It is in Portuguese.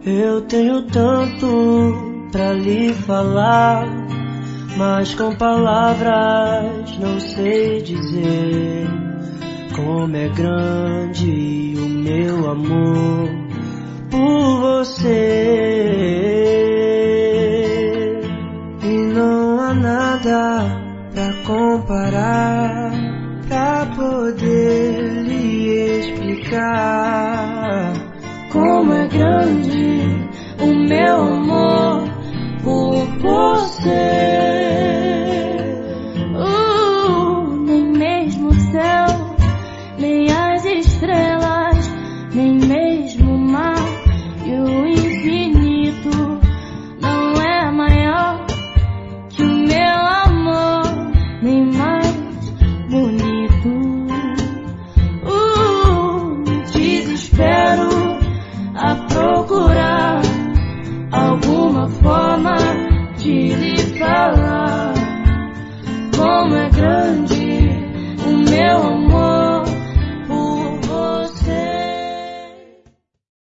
Eu tenho tanto pra lhe falar, mas com palavras não sei dizer como é grande o meu amor por você. E não há nada pra comparar, pra poder lhe explicar como é grande o meu amor por você. Nem mesmo o céu, nem as estrelas, nem mesmo o mar e o infinito não é maior que o meu amor, nem mais bonito. Desespero a procurar alguma forma de